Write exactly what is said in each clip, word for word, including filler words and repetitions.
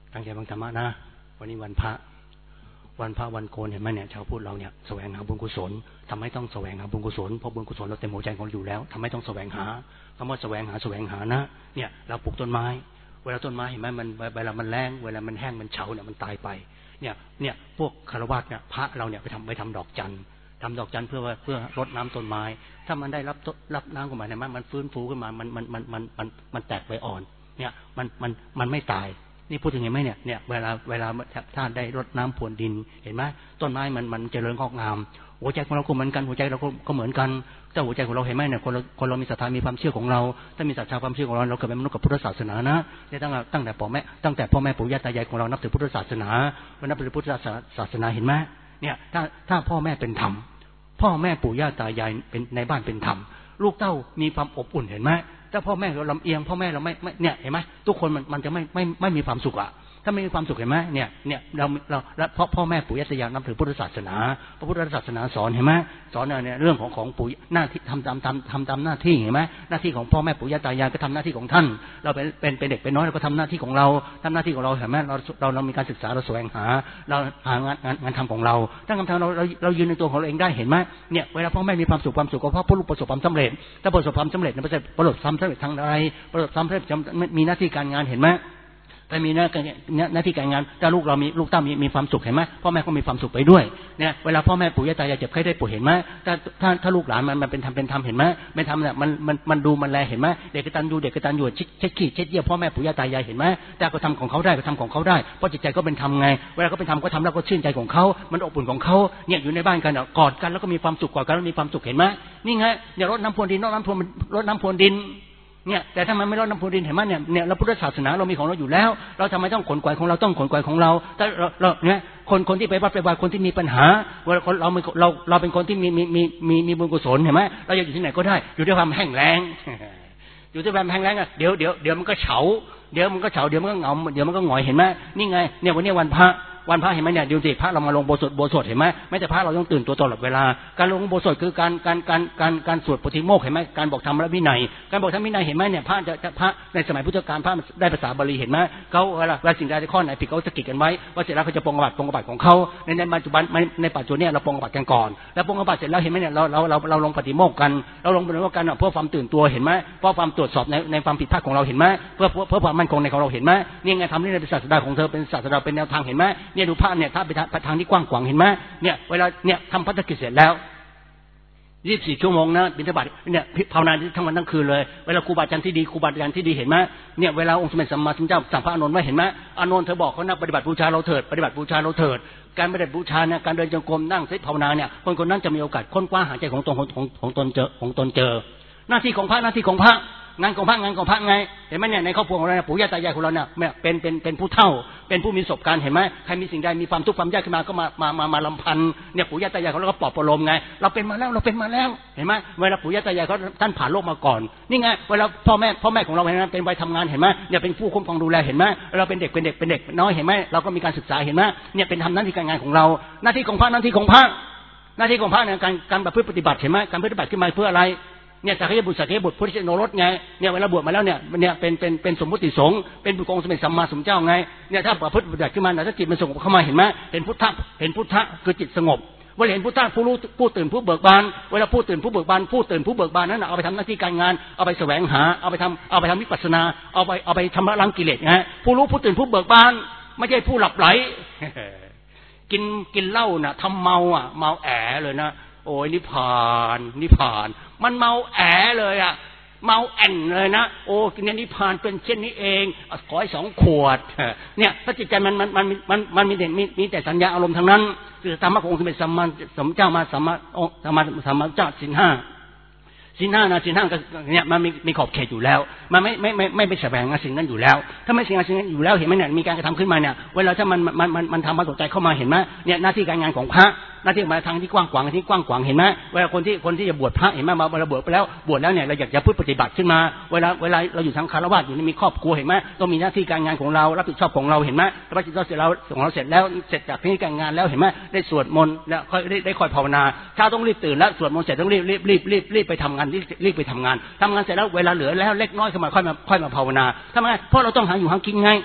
ตั้งใจฟังธรรมะนะวันนี้วันพระวันพระวันโกนเห็นไหมเนี่ยชาวพุทธเราเนี่ยแสวงหาบุญกุศลทำให้ต้องแสวงหาบุญกุศลเพราะบุญกุศลเราเต็มหัวใจของเราอยู่แล้วทำให้ต้องแสวงหาคำว่าแสวงหาแสวงหานะเนี่ยเราปลูกต้นไม้เวลาต้นไม้เห็นไหมมันเวลามันแรงเวลามันแห้งมันเฉาเนี่ยมันตายไปเนี่ยเนี่ยพวกคารวะเนี่ยพระเราเนี่ยไปทำไปทำดอกจันทร์ทำดอกจันทร์เพื่อว่าเพื่อรดน้ำต้นไม้ถ้ามันได้รับรับน้ำขึ้นมาเนี่ยมันฟื้นฟูขึ้นมามันมันมันมันมันมันแตกใบอ่อนเนี่ยมันมันมันไม่ตายนี่พูดถึงไงไหมเนี่ยเนี่ยเวลาเวลาถ้าได้รดน้ำพรวนดินเห็นไหมต้นไม้มันมันเจริญงอกงามหัวใจของเราก็เหมือนกันหัวใจเราก็เหมือนกันแต่หัวใจของเราเห็นไหมเนี่ยคนเราคนเรามีศรัทธามีความเชื่อของเราถ้ามีศรัทธาความเชื่อของเราเราเกิดเป็นมนุษย์กับพุทธศาสนานะเนี่ยตั้งตั้งแต่พ่อแม่ตั้งแต่พ่อแม่ปู่ย่าตายายของเรานับถือพุทธศาสนาวันนับถือพุทธศาสนาเห็นไหมเนี่ยถ้าถ้าพ่อแม่เป็นธรรมพ่อแม่ปู่ย่าตายายเป็นในบ้านเป็นธรรมลูกเต้ามีความอบอุ่นเห็นไหมถ้าพ่อแม่เราลำเอียงพ่อแม่เราไม่ไม่เนี่ยเห็นไหมทุกคนมันมันจะไม่ไม่ไม่มีความสุขอ่ะถ้าไม่มีความสุขเห็นไหมเนี่ยเนี่ยเราเราเพราะพ่อแม่ปู่ย่าตายายนับถือพุทธศาสนาพระพุทธศาสนาสอนเห็นไหมสอนเนี่ยเรื่องของของปู่หน้าที่ทำตามทำทำตามหน้าที่เห็นไหมหน้าที่ของพ่อแม่ปู่ย่าตายายก็ทำหน้าที่ของท่านเราเป็นเป็นเป็นเด็กเป็นน้อยเราก็ทำหน้าที่ของเราทำหน้าที่ของเราเห็นไหมเราเราเรามีการศึกษาเราแสวงหาเราหางานงานงานทำของเราถ้าคำทำเราเราเรายืนในตัวของเราเองได้เห็นไหมเนี่ยเวลาพ่อแม่มีความสุขความสุขก็เพราะพ่อลูกประสบความสำเร็จถ้าประสบความสำเร็จเนี่ยประสบประสบความสำเร็จทางใดประสบความสำเร็จมีหน้าที่การงานเห็นไหมแต่มีหน้าหน้าที่การงานถ้าลูกเรามีลูกเต้ามีมีความสุขเห็นไหมพ่อแม่ก็มีความสุขไปด้วยเนี่ยเวลาพ่อแม่ปู่ย่าตายายเจ็บไข้ได้ป่วยเห็นไหมถ้าถ้าถ้าลูกหลานมันมันเป็นธรรมเป็นธรรมเห็นไหมเป็นธรรมเนี่ยมันมันมันดูมันแลเห็นไหมเด็กกตัญญูเด็กกตัญญูเช็ดเช็ดขี้เช็ดเยี่ยวพ่อแม่ปู่ย่าตายายเห็นไหมแต่ก็ทำของเขาได้ก็ทำของเขาได้เพราะจิตใจก็เป็นธรรมไงเวลาก็เป็นธรรมก็ทำแล้วก็ชื่นใจของเขามันอบอุ่นของเขาเนี่ยอยู่ในบ้านกันกอดกันแล้วก็มีความสุขกอดกันแล้วมีความสุขเห็นไหมนี่ไงเนี่ยรดน้ำพรวนดินรดน้ำพรวนรดน้ำพรวนดินเนี่ยแต่ถ้ามันไม่รดน้ำพรวนดินเห็นไหมเนี่ยเนี่ยเราพุทธศาสนาเรามีของเราอยู่แล้วเราทำไมต้องขนกวายของเราต้องขนกวายของเราแต่เราเราเนี่ยคนคนที่ไปวัดไปวาคนที่มีปัญหาเราเราเราเราเป็นคนที่มีมีมีมีมีบุญกุศลเห็นไหมเราอยู่ที่ไหนก็ได้อยู่ด้วยความแห้งแล้งอยู่ด้วยความแห้งแล้งอ่ะเดี๋ยวเดี๋ยวเดี๋ยวมันก็เฉาเดี๋ยวมันก็เฉาเดี๋ยวมันก็เหงาเดี๋ยวมันก็หงอยเห็นไหมนี่ไงเนี่ยวันนี้วันพระวันพระเห็นไหมเนี่ยดูสิพระเรามาลงโบสถ์โบสถ์เห็นไหมไม่แต่พระเราต้องตื่นตัวตลอดเวลาการลงโบสถ์คือการการการการการสวดปฏิโมกข์เห็นไหมการบอกธรรมและวินัยการบอกธรรมวินัยเห็นไหมเนี่ยพระจะพระในสมัยพุทธกาลพระได้ภาษาบาลีเห็นไหมเขาเวลาเวลาสิ่งใดข้อไหนผิดเขาจะกีดกันไว้ว่าเสร็จแล้วเขาจะปรงอาบัติปรงอาบัติของเขาในในปัจจุบันในปัจจุบันเนี่ยเราปรงอาบัติกันก่อนแล้วปรงอาบัติเสร็จแล้วเห็นไหมเนี่ยเราเราเราเราลงปฏิโมกข์กันเราลงปฏิโมกข์กันเพื่อความตื่นตัวเห็นไหมเพื่อความตรวจสอบในในความผิดพลาดของเราเห็นไหมเพื่อเพื่อความมั่นคงในของเราเห็นไหมนี่ไงทำนี่ในศาสนาของเธอเป็นศาสนาเป็นแนวทางเห็นไหมเนี่ยดูพระเนี่ยถ้าไปทางที่กว้างขวางเห็นไหมเนี่ยเวลาเนี่ยทำพัฒกิจเสร็จแล้วยี่สิบสี่ชั่วโมงนะบิณฑบาตเนี่ยภาวนาทั้งวันทั้งคืนเลยเวลาครูบาอาจารย์ที่ดีครูบาอาจารย์ที่ดีเห็นไหมเนี่ยเวลาองค์สมเด็จสัมมาสัมพุทธเจ้าสั่งพระอานนท์ไว้เห็นไหมอานนท์เธอบอกเขานะปฏิบัติบูชาเราเถิดปฏิบัติบูชาเราเถิดการปฏิบัติบูชาเนี่ยการเดินจงกรมนั่งเซตภาวนาเนี่ยคนคนนั้นจะมีโอกาสค้นคว้าหาใจของตนของของตนเจอของตนเจอหน้าที่ของพระหน้าที่ของพระงานของพระงานของพระไงเห็นไหมเนี่ยในครอบครัวของเราเนี่ยปู่ย่าตายายของเราเนี่ยเป็นเป็นเป็นผู้เฒ่าเป็นผู้มีประสบการณ์เห็นไหมใครมีสิ่งใดมีความทุกข์ความยากขึ้นมาก็มามามามาลำพันเนี่ยปู่ย่าตายายของเราก็ปลอบประโลมไงเราเป็นมาแล้วเราเป็นมาแล้วเห็นไหมเวลาปู่ย่าตายายเขาท่านผ่านโลกมาก่อนนี่ไงเวลาพ่อแม่พ่อแม่ของเราเนี่ยเป็นวัยทำงานเห็นไหมเนี่ยเป็นผู้คุ้มครองดูแลเห็นไหมเราเป็นเด็กเป็นเด็กเป็นเด็กน้อยเห็นไหมเราก็มีการศึกษาเห็นไหมเนี่ยเป็นทำหน้าที่การงานของเราหน้าที่ของพระหน้าที่ของพระหน้าที่ของพระเนี่ยการการประพฤติปฏิบัติเห็นไหมการปฏิบัติขึ้นมาเพื่ออะไรเนี่ยสักยบุตรสักยบุตรพุทธิโนรสไงเนี่ยเวลาบวชมาแล้วเนี่ยเนี่ยเป็นเป็นเป็นสมมุติสงฆ์เป็นบุคคลสมเด็จสัมมาสัมพุทธเจ้าไงเนี่ยถ้าประพฤติปฏิบัติขึ้นมาถ้าจิตมันสงบเข้ามาเห็นไหมเห็นพุทธะเห็นพุทธะคือจิตสงบเวลาเห็นพุทธะผู้รู้ผู้ตื่นผู้เบิกบานเวลาผู้ตื่นผู้เบิกบานผู้ตื่นผู้เบิกบานนั้นเอาไปทำหน้าที่การงานเอาไปแสวงหาเอาไปทำเอาไปทำวิปัสสนาเอาไปเอาไปชำระล้างกิเลสไงผู้รู้ผู้ตื่นผู้เบิกบานไม่ใช่ผู้หลับไหลกินกินเหล้าน่ะทำเมาอ่ะเมาแอ๋เลยนะโอ้ยนิพพานนิพพานมันเมาแอ๋เลยอ่ะเมาแอ่นเลยนะโอ้เนี่ยนิพพานเป็นเช่นนี้เองขอให้สองขวดเนี่ยถ้าจิตใจมันมันมันมันมันมีแต่มีแต่สัญญาอารมณ์ทั้งนั้นคือธรรมะขององค์สมเด็จสัมมาสัมพุทธเจ้ามาสัมมาสัมมาสัมมาเจ้าศีลห้าศีลห้านะศีลห้าก็เนี่ยมันมีมีขอบเขตอยู่แล้วมันไม่ไม่ไม่ไม่ไปแสวงหาสิ่งนั้นอยู่แล้วถ้าไม่แสวงหาสิ่งนั้นอยู่แล้วเห็นไหมเนี่ยมีการกระทำขึ้นมาเนี่ยเวลาถ้ามันมันมันมันทำมาสนใจเข้ามาเห็นไหมเนี่ยหน้าที่การงานของพระหน้าที่มาทางที่กว้างขวางที่กว้างขวางเห็นไหมเวลาคนที่คนที่จะบวชพระเห็นไหมมาเวลาบวชไปแล้วบวชแล้วเนี่ยเราอยากจะพูดปฏิบัติขึ้นมาเวลาเวลาเราอยู่ทางคารวะอยู่ในมีครอบครัวเห็นไหมต้องมีหน้าที่การงานของเรารับผิดชอบของเราเห็นไหมพระจิตเราเสร็จแล้วของเราเสร็จแล้วเสร็จจากที่การงานแล้วเห็นไหมได้สวดมนต์แล้วค่อยได้ได้คอยภาวนาเช้าต้องรีบตื่นแล้วสวดมนต์เสร็จต้องรีบรีบรีบรีบรีบไปทำงานรีบรีบไปทำงานทำงานเสร็จแล้วเวลาเหลือแล้วเล็กน้อยขึ้นมาค่อยมาค่อยมาภาวนาทำไมเพราะเราต้องหาอยู่หากินไง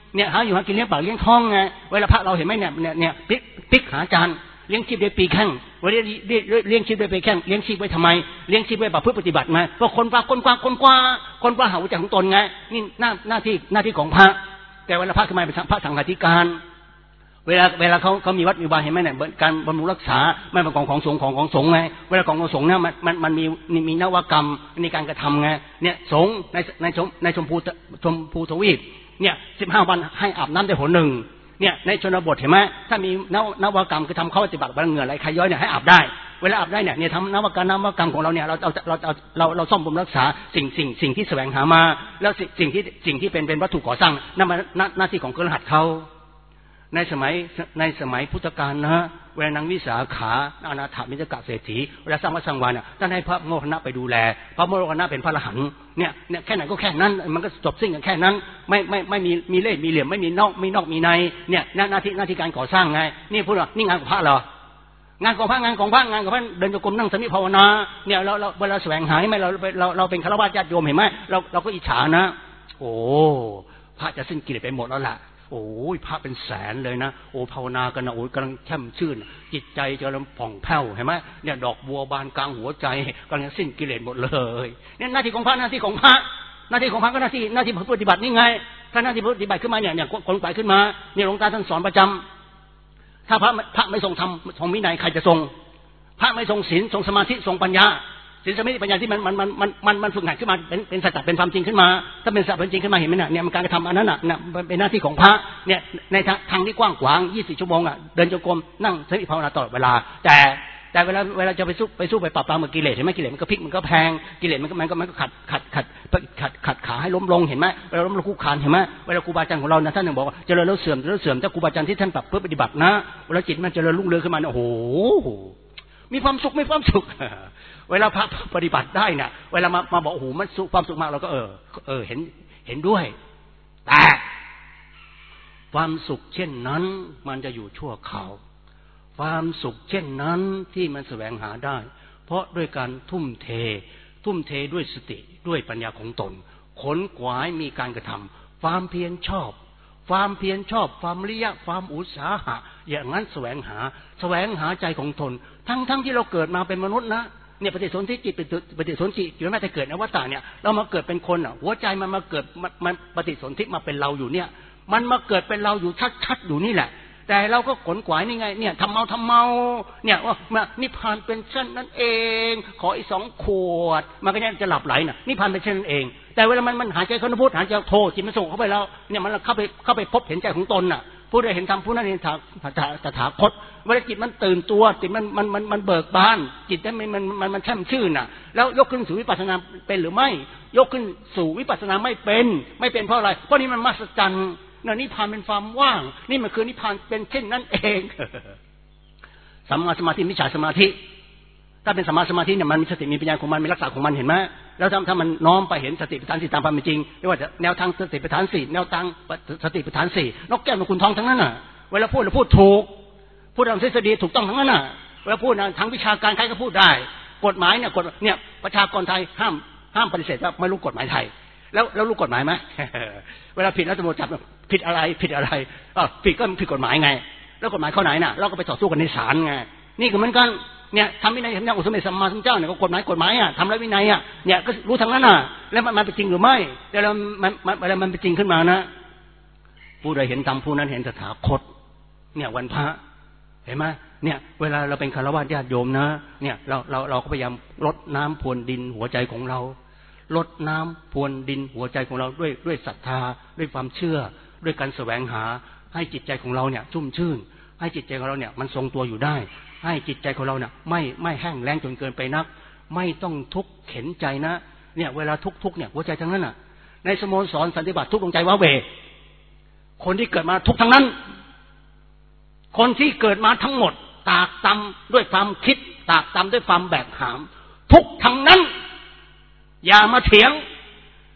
เนี่ยหาอยู่หากินเลี้ยงปากเลี้ยงท้องไงเวลาพระเราเห็นไหมเนี่ยเนี่ยเนี่ยพลิกพลิกหาจานเลี้ยงชีพด้วยปีแข้งวันนี้เลี้ยงชีพด้วยปีแข้งเลี้ยงชีพไว้ทำไมเลี้ยงชีพไว้แบบเพื่อปฏิบัติไงเพราะคนกว่าคนกว่าคนกว่าคนกว่าหาวิจัยของตนไงนี่หน้าหน้าที่หน้าที่ของพระแต่เวลาพระขึ้นมาเป็นพระสังฆาธิการเวลาเวลาเขาเขามีวัดมีวาเห็นไหมเนี่ยการบำรุงรักษาไม่เป็นของของสงฆ์ของของสงฆ์ไงเวลาของของสงฆ์เนี่ยมันมันมันมีมีนวกรรมในการกระทำไงเนี่ยสงฆ์ในในชมในชมพูชมพูทวีปเนี่ยสิบห้าวันให้อาบน้ำได้หนหนึ่งเนี่ยในชนบทเห็นไหมถ้ามีนวนวกรรมคือทำเข้าปฏิบัติเหงื่อไหลใครย้อยเนี่ยให้อาบได้เวลาอาบได้เนี่ยเนี่ยทำนวกรรมนวกรรมของเราเนี่ยเราเราเราเราเราซ่อมบำรุงรักษาสิ่งสิ่งสิ่งที่แสวงหามาแล้วสิ่งที่สิ่งที่เป็นเป็นวัตถุก่อสร้างนั่นมันหน้าที่ของเครือขัดเขาในสมัยในสมัยพุทธกาลนะเวลานางวิสาขาอนาถามิจกะเศรษฐีเวลาสร้างวัดสร้างวาเนี่ยท่านให้พระโมคคัลลานะไปดูแลพระโมคคัลลานะเป็นพระอรหันต์เนี่ยเนี่ยแค่ไหนก็แค่นั้นมันก็จบสิ้นกันแค่นั้นไม่ไม่ไม่มีมีเล่ห์มีเหลี่ยมไม่มีนอกมีนอกมีในเนี่ยหน้าที่หน้าที่การก่อสร้างไงนี่พูดว่านี่งานของพระเหรองานของพระงานของพระงานของพระเดินโยกมนั่งสมิภาวนาเนี่ยเราเราเวลาแสวงหาไหมเราเราเราเป็นฆราวาสญาติโยมเห็นไหมเราเราก็อิจฉานะโอ้พระจะสิ้นกิเลสไปหมดแล้วล่ะโอ้ยพระเป็นแสนเลยนะโอ้ภาวนากันนะโอ้ยกำลังแช่มชื่นจิตใจจะกำลังผ่องแผ้วเห็นไหมเนี่ยดอกบัวบานกลางหัวใจกำลังสิ้นกิเลสหมดเลยเนี่ยหน้าที่ของพระหน้าที่ของพระหน้าที่ของพระก็หน้าที่หน้าที่ปฏิบัตินี่ไงถ้าหน้าที่ปฏิบัติขึ้นมาเนี่ยเนี่ยคนไปขึ้นมาเนี่ยหลวงตาท่านสอนประจำถ้าพระพระไม่ทรงธรรมทรงวินัยใครจะทรงพระไม่ทรงศีลทรงสมาธิทรงปัญญาศีลสมาธิปัญญาที่มันมันมันมันมันมันฝึกหัดขึ้นมาเป็นเป็นสัจจะเป็นความจริงขึ้นมาถ้าเป็นสัจจะเป็นจริงขึ้นมาเห็นไหมเนี่ยมันการกระทำอันนั้นน่ะเป็นหน้าที่ของพระเนี่ยในทางที่กว้างขวางยี่สิบชั่วโมงอ่ะเดินจงกรมนั่งสมาธิภาวนาตลอดเวลาแต่แต่เวลาเวลาจะไปสู้ไปสู้ไปปราบปรามกิเลสเห็นไหมกิเลสมันก็พลิกมันก็แพงกิเลสมันก็มันก็มันก็ขัดขัดขัดขัดขัดขาให้ล้มลงเห็นไหมเวลาล้มลงคุกคานเห็นไหมเวลาครูบาอาจารย์ของเรานะท่านหนึ่งบอกว่าเจริญแล้วเสื่อมเจริญแล้วเสื่อมถ้าครูบาอาจารย์ที่ท่านปรับเพื่อปฏิบัตินะเวลาจิตมันเจริญรุ่งเรืองขึ้นมาโอ้โหมีความสุขมีความสุขเวลาพระปฏิบัติได้น่ะเวลามามาบอกโอ้โหมันสุขความสุขมากเราก็เออเออเห็นเห็นด้วยแต่ความสุขเช่นนั้นมันจะอยู่ชั่วคราวความสุขเช่นนั้นที่มันแสวงหาได้เพราะด้วยการทุ่มเททุ่มเทด้วยสติด้วยปัญญาของตนขนขวายมีการกระทำความเพียรชอบความเพียรชอบความวิริยะความอุตสาหะอย่างนั้นแสวงหาแสวงหาใจของตนทั้งทั้งที่เราเกิดมาเป็นมนุษย์นะเนี่ยปฏิสนธิจิตปฏิสนธิจิตแม้แต่เกิดในวัฏฏะเนี่ยเรามาเกิดเป็นคนอ่ะหัวใจมันมาเกิดมันปฏิสนธิมาเป็นเราอยู่เนี่ยมันมาเกิดเป็นเราอยู่ชัดๆอยู่นี่แหละแต่เราก็ขนขวายนี่ไงเนี่ยทำเมาทำเมาเนี่ยว่านิพพานเป็นเช่นนั้นเองขออีกสองขวดมันก็เนี่ยจะหลับไหลน่ะนิพพานเป็นเช่นนั้นเองแต่เวลามันมันหายใจเข้าพุทหายใจโทจิตมันส่งเข้าไปแล้วเนี่ยมันเข้าไปเข้าไปพบเห็นใจของตนน่ะผู้ใดเห็นธรรมผู้นั้นเห็นตถาคตเวลาจิตมันตื่นตัวจิตมันมันมันมันเบิกบานจิตนั้นมันมันมันมันแช่มชื่นน่ะแล้วยกขึ้นสู่วิปัสสนาเป็นหรือไม่ยกขึ้นสู่วิปัสสนาไม่เป็นไม่เป็นเพราะอะไรเพราะนี่มันมหัศจรรย์น่ะนิพพานเป็นความว่างนี่มันคือนิพพานเป็นเช่นนั้นเองสัมมาสมาธิมิจฉาสมาธิถ้าเป็นสัมมาสมาธิเนี่ยมันมีสติมีปัญญาของมันมีลักษณะของมันเห็นไหมแล้วถ้าถ้ามันน้อมไปเห็นสติปัฏฐานสี่ตามความเป็นจริงไม่ว่าจะแนวทางสติปัฏฐานสี่แนวทางสติปัฏฐานสี่นกแก้วนกขุนทองทั้งนั้นน่ะเวลาพูดเราพูดถูกพูดตามทฤษฎีถูกต้องทั้งนั้นน่ะเวลาพูดทางวิชาการใครก็พูดได้กฎหมายเนี่ยกฎเนี่ยประชากรไทยห้ามห้ามปฏิเสธว่าไม่รู้กฎหมายไทยแล้วแล้วรู้กฎหมายไหมเวลาผิดแล้วตำรวจจับผิดอะไรผิดอะไรอ๋อผิดก็ผิดกฎหมายไงแล้วกฎหมายข้อไหนน่ะเราก็ไปต่อสู้กันในศาลไงนี่ก็เหมือนกันเนี่ยทำวินัยทำอย่างอุสมเด็จสัมมาสัมพุทธเจ้าเนี่ยก็กฎหมายกฎหมายอ่ะทำแล้ววินัยอ่ะเนี่ยก็รู้ทางนั้นน่ะแล้วมันมันเป็นจริงหรือไม่แล้วมันมันเวลามันเป็นจริงขึ้นมานะผู้ใดเห็นธรรมผู้นั้นเห็นตถาคตเนี่ยวันพระเห็นไหมเนี่ยเวลาเราเป็นฆราวาสญาติโยมนะเนี่ยเราเราเราก็พยายามลดน้ำพรวนดินหัวใจของเราลดน้ำพรวนดินหัวใจของเราด้วยด้วยศรัทธาด้วยความเชื่อด้วยการแสวงหาให้จิตใจของเราเนี่ยชุ่มชื่นให้จิตใจของเราเนี่ยมันทรงตัวอยู่ได้ให้จิตใจของเราเนี่ยไม่ไม่แห้งแล้งจนเกินไปนักไม่ต้องทุกข์เข็นใจนะเนี่ยเวลาทุกทุกเนี่ยหัวใจทั้งนั้นน่ะในสโมสรสันติบาตทุกดวงใจว้าเหวคนที่เกิดมาทุกทั้งนั้นคนที่เกิดมาทั้งหมดตากตำด้วยความคิดตากตำด้วยความแบกหามทุกทั้งนั้นอย่ามาเถียง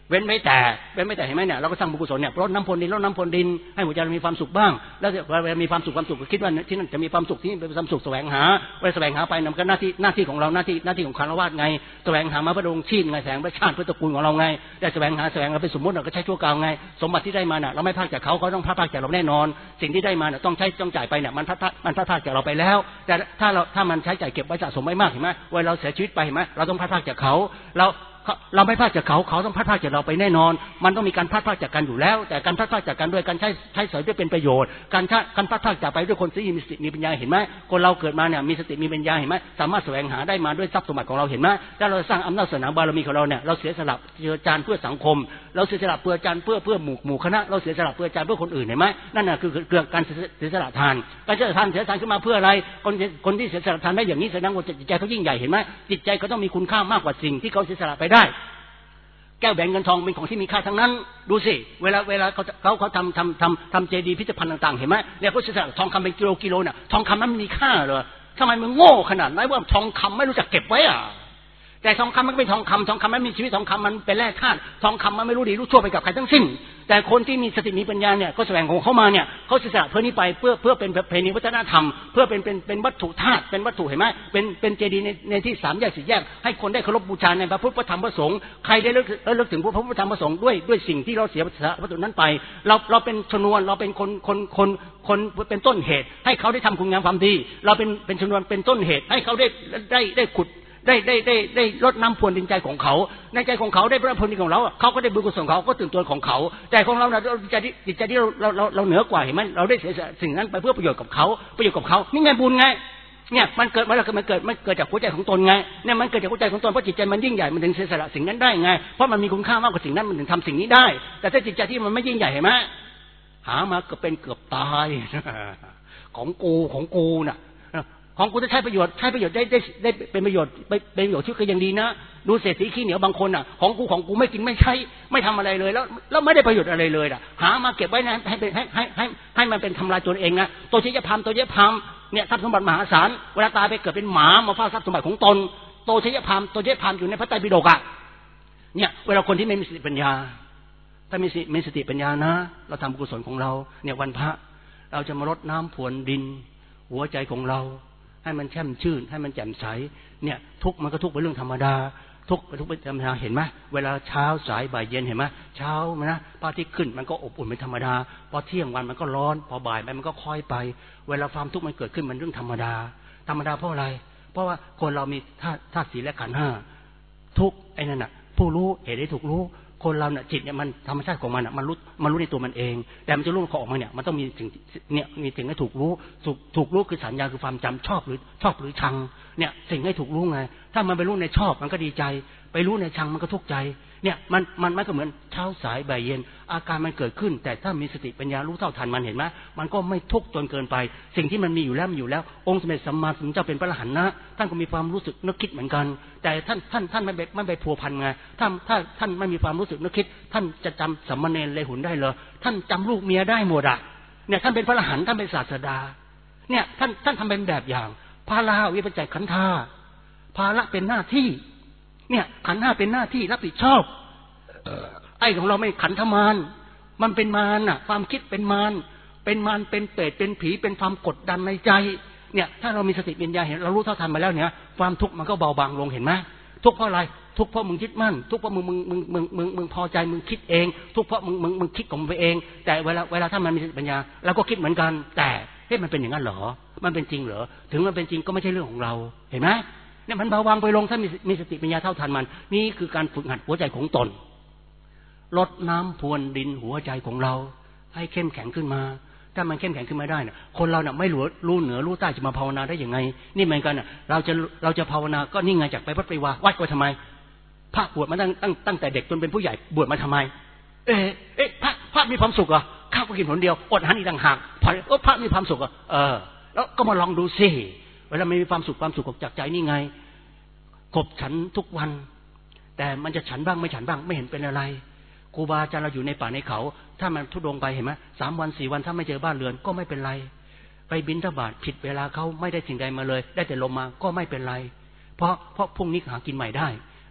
เว้นไม่แต่เว้นไม่แต่เห็นไหมเนี่ยเราก็สร้างบุญกุศลเนี่ยรดน้ำพรวนดินรดน้ำพรวนดินให้หัวใจเรามีความสุขบ้างแล้วเวลามีความสุขความสุขก็คิดว่าที่นั่นจะมีความสุขที่นี่เป็นความสุขแสวงหาเวลาแสวงหาไปนำกันหน้าที่หน้าที่ของเราหน้าที่หน้าที่ของคฤหัสถ์ไงแสวงหามาเพื่อดวงชีพไงแสวงเพื่อชาติเพื่อตระกูลของเราไงได้แสวงหาแสวงหาเป็นสมมติเราก็ใช้ชั่วคราวไงสมบัติที่ได้มาเนี่ยเราไม่พลาดจากเขาเขาต้องพลาดจากเราแน่นอนสิ่งที่ได้มาเนี่ยต้องใช้ต้องจ่ายไปเนี่ยมันพลาดมันพลาดจากเราไปแล้วแต่ถ้าเราถ้ามันใช้จ่ายเก็บไว้สะสมไว้มากเห็นไหมเวลาเราเสียชีวิตไปเห็นไหมเราต้องพลาดจากเขาเราเราไม่พลาดจากเขาเขาต้องพลาดจากเราไปแน่นอนมันต้องมีการพลาดจากกันอยู่แล้วแต่การพลาดจากกันด้วยการใช้ใช้สอยด้วยเป็นประโยชน์การการพลาดจากไปด้วยคนที่มีสติมีปัญญาเห็นไหมคนเราเกิดมาเนี่ยมีสติมีปัญญาเห็นไหมสามารถแสวงหาได้มาด้วยทรัพย์สมบัติของเราเห็นไหมถ้าเราสร้างอำนาจศาสนาบารมีของเราเนี่ยเราเสียสละเพื่อจานเพื่อสังคมเราเสียสละเพื่อจานเพื่อเพื่อหมู่หมู่คณะเราเสียสละเพื่อจานเพื่อคนอื่นเห็นไหมนั่นน่ะคือเรื่องการเสียสละทานการเสียสละทานเสียสละขึ้นมาเพื่ออะไรคนคนที่เสียสละทานได้อย่างนี้แสดงว่าจิตใจเขายิ่งใหญ่เห็นไหมจิตใจเขาต้องมีคุณค่ามากกว่าสิ่งที่เขาเสียสละไปได้แก้วแหวนเงินทองเป็นของที่มีค่าทั้งนั้นดูสิเวลาเวลาเขาเขาเขาทำทำทำทำเจดีย์พิพิธภัณฑ์ต่างๆเห็นไหมเนี่ยเขาเสียสละทองคำเป็นกิโลกิโลเนี่ยทองคำนั้นมีค่าเหรอทำไมมันโง่ขนาดนั้นว่าทองคำไม่รู้จักเก็บไว้อ่ะแต่ทองคำมันก็เป็นทองคำทองคำมันมีชีวิตทองคำมันเป็นแร่ธาตุทองคำมันไม่รู้ดีรู้ชั่วไปกับใครทั้งสิ้นแต่คนที่มีสติมีปัญญาเนี่ยก็แสวงของเขามาเนี่ยเขาเสียสละเพื่อนี้ไปเพื่อเพื่อเป็นประเพณีวัฒนธรรมเพื่อเป็นเป็นเป็นวัตถุธาตุเป็นวัตถุเห็นไหมเป็นเป็นเจดีย์ในในที่สามแยกสี่แยกให้คนได้เคารพบูชาในพระพุทธพระธรรมพระสงฆ์ใครได้เลิกเลิกถึงพระพุทธพระธรรมพระสงฆ์ด้วยด้วยสิ่งที่เราเสียสละวัตถุนั้นไปเราเราเป็นชนวนเราเป็นคนคนคนคนเป็นต้นเหตุให้เขาได้ทำคุณงามความดีเราเป็นเป็นชนวนเป็นต้นเหตุให้เขาได้ได้ได้ขุดได้ได้ได้ได้ลดน้ำพรวนดินใจของเขาในใจของเขาได้พระพรดินของเราเขาก็ได้บุญกุศลของเขาก็ตื่นตัวของเขาแต่ของเราเนี่ยจิตใจที่จิตใจที่เราเราเราเราเหนือกว่าเห็นไหมเราได้เสียสิ่งนั้นไปเพื่อประโยชน์กับเขาประโยชน์กับเขานี่ไงบุญไงเนี่ยมันเกิดมาแล้วมันเกิดมันเกิดจากหัวใจของตนไงเนี่ยมันเกิดจากหัวใจของตนเพราะจิตใจมันยิ่งใหญ่มันถึงเสียสละสิ่งนั้นได้ไงเพราะมันมีคุณค่ามากกว่าสิ่งนั้นมันถึงทำสิ่งนี้ได้แต่ถ้าจิตใจที่มันไม่ยิ่งใหญ่เห็นไหมหามาก็เป็นเกือบตายของกูของกูน่ะของกูจะใช้ประโยชน์ใช้ประโยชน์ได้ได้ได้เป็นประโยชน์เป็นประโยชน์ที่ก็ยังดีนะดูเศรษฐีขี้เหนียวบางคนอ่ะของกูของกูไม่กินไม่ใช้ไม่ทำอะไรเลยแล้วแล้วไม่ได้ประโยชน์อะไรเลยอ่ะหามาเก็บไว้นะให้ให้ให้ให้ให้มันเป็นทำลายตัวเองนะตัวเชี่ยพามตัวเชี่ยพามเนี่ยทรัพย์สมบัติมหาศาลเวลาตายไปเกิดเป็นหมามาเฝ้าทรัพย์สมบัติของตนตัวเชี่ยพามตัวเชี่ยพามอยู่ในพระไตรปิฎกอ่ะเนี่ยเวลาคนที่ไม่มีสติปัญญาถ้ามีมีสติปัญญานะเราทำกุศลของเราเนี่ยวันพระเราจะมารดน้ำพรวนดินหัวใจของเราให้มันแช่มชื่นให้มันแจ่มใสเนี่ยทุกมันก็ทุกเป็นเรื่องธรรมดาทุกทุกเป็นธรรมดาเห็นไหมเวลาเช้าสายบ่ายเย็นเห็นไหมเช้ามันนะพระอาทิตย์ขึ้นมันก็อบอุ่นเป็นธรรมดาพอเที่ยงวันมันก็ร้อนพอบ่ายไปมันก็ค่อยไปเวลาความทุกข์มันเกิดขึ้นมันเรื่องธรรมดาธรรมดาเพราะอะไรเพราะว่าคนเรามีธาตุธาตุสี่และขันธ์ห้าทุกไอ้นั่นน่ะผู้รู้เหตุได้ถูกรู้คนเราเนี่ยจิตเนี่ยมันธรรมชาติของมันอ่ะมันรู้มันรู้ในตัวมันเองแต่มันจะรู้ของออกมาเนี่ยมันต้องมีสิ่งเนี่ยมีสิ่งให้ถูกรู้ถูกถูกรู้คือสัญญาคือความจำชอบหรือชอบหรือชังเนี่ยสิ่งให้ถูกรู้ไงถ้ามันไปรู้ในชอบมันก็ดีใจไปรู้ในชังมันก็ทุกข์ใจเนี่ยมันมันมันก็เหมือนเช้าสายบ่ายเย็นอาการมันเกิดขึ้นแต่ถ้ามีสติปัญญารู้เท่าทันมันเห็นไหมมันก็ไม่ทุกข์จนเกินไปสิ่งที่มันมีอยู่แล้วมันอยู่แล้วองค์สมเด็จสัมมาสัมพุทธเจ้าเป็นพระอรหันต์นะท่านก็มีความรู้สึกนึกคิดเหมือนกันแต่ท่านท่านท่านไม่ไปไม่ไปพัวพันไงถ้าถ้าท่านไม่มีความรู้สึกนึกคิดท่านจะจำสัมมาเนรเลหุนได้เหรอท่านจำลูกเมียได้หมดอ่ะเนี่ยท่านเป็นพระอรหันต์ท่านเป็นศาสดาเนี่ยท่านท่านทำเป็นแบบอย่างภาระวิปัสสขันธาภาระเป็นหน้าที่เนี่ยขันธ์ห้าเป็นหน้าที่รับผิดชอบไอ้ของเราไม่ขันธมารมันเป็นมารน่ะความคิดเป็นมารเป็นมารเป็นเปรตเป็นผีเป็นความกดดันในใจเนี่ยถ้าเรามีสติปัญญาเห็นเรารู้เท่าทันมาแล้วเนี่ยความทุกข์มันก็เบาบางลงเห็นไหมทุกข์เพราะอะไรทุกข์เพราะมึงยึดมั่นทุกข์เพราะมึงมึงมึงมึงมึงมึงพอใจมึงคิดเองทุกข์เพราะมึงมึงมึงคิดของมึงไปเองแต่เวลาเวลาถ้ามันมีสติปัญญาเราก็คิดเหมือนกันแต่เฮ้ยมันเป็นอย่างนั้นเหรอมันเป็นจริงเหรอถึงมันเป็นจริงก็ไม่ใช่เรื่องของเราเห็นไหมเนี่ยมันเบาบางไปลงถ้ามีมีสติปัญญาเท่าทันมันนี่คือการฝึกหัดหัวใจของตนลดน้ำพรวนดินหัวใจของเราให้เข้มแข็งขึ้นมาถ้ามันเข้มแข็งขึ้นมาได้เนี่ยคนเราเนี่ยไม่รู้รู้เหนือรู้ใต้จะมาภาวนาได้ยังไงนี่เหมือนกันน่ะเราจะเราจะภาวนาก็นี่ไงจากไปวัดไปวาวัดไปทำไมพระบวชมาตั้งตั้งตั้งแต่เด็กจนเป็นผู้ใหญ่บวชมาทำไมเอ๊ะเอ๊ะพระพระมีความสุขเหรอข้าวก็กินผลเดียวอดอาหารอีกต่างหากพอเออพระมีความสุขเหรอเออแล้วก็มาลองดูสิเวลาไม่มีความสุขความสุขจากใจนี่ไงขบฉันทุกวันแต่มันจะฉันบ้างไม่ฉันบ้างไม่เห็นเป็นอะไรครูบาอาจารย์เราอยู่ในป่าในเขาถ้ามันทุดงไปเห็นไหมสามวันสี่วันถ้าไม่เจอบ้านเรือนก็ไม่เป็นไรไปบิณฑบาตผิดเวลาเขาไม่ได้สิ่งใดมาเลยได้แต่ลมมาก็ไม่เป็นไรเพราะเพราะพรุ่งนี้หากินใหม่ได้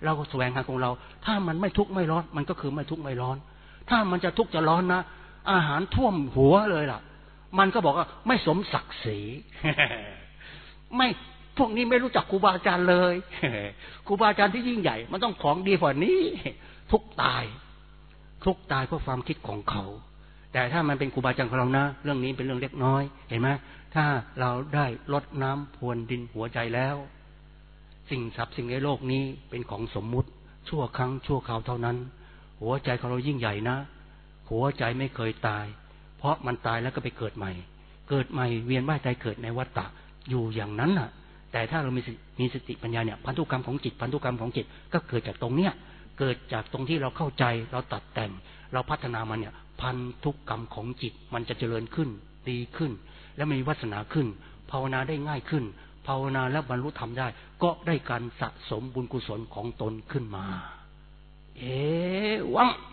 เราแสวงหาของเราถ้ามันไม่ทุกข์ไม่ร้อนมันก็คือไม่ทุกข์ไม่ร้อนถ้ามันจะทุกข์จะร้อนนะอาหารท่วมหัวเลยล่ะมันก็บอกว่าไม่สมศักดิ์ศรี ไม่พวกนี้ไม่รู้จักครูบาอาจารย์เลย ครูบาอาจารย์ที่ยิ่งใหญ่มันต้องของดีกว่านี้ทุกตายทุกตายเพราะความคิดของเขาแต่ถ้ามันเป็นครูบาอาจารย์ของเรานะเรื่องนี้เป็นเรื่องเล็กน้อยเห็นไหมถ้าเราได้รดน้ำพรวนดินหัวใจแล้วสิ่งทรัพย์สิ่งในโลกนี้เป็นของสมมุติชั่วครั้งชั่วคราวเท่านั้นหัวใจของเรายิ่งใหญ่นะหัวใจไม่เคยตายเพราะมันตายแล้วก็ไปเกิดใหม่เกิดใหม่เวียนว่ายตายเกิดในวัฏฏะอยู่อย่างนั้นน่ะแต่ถ้าเรามีมีสติปัญญาเนี่ยพันธุกรรมของจิตพันธุกรรมของจิตก็เกิดจากตรงเนี้ยเกิดจากตรงที่เราเข้าใจเราตัดแต่งเราพัฒนามันเนี่ยพันธุกรรมของจิตมันจะเจริญขึ้นดีขึ้นและมีวาสนาขึ้นภาวนาได้ง่ายขึ้นภาวนาแล้วบรรลุธรรมได้ก็ได้การสะสมบุญกุศลของตนขึ้นมาเอวัง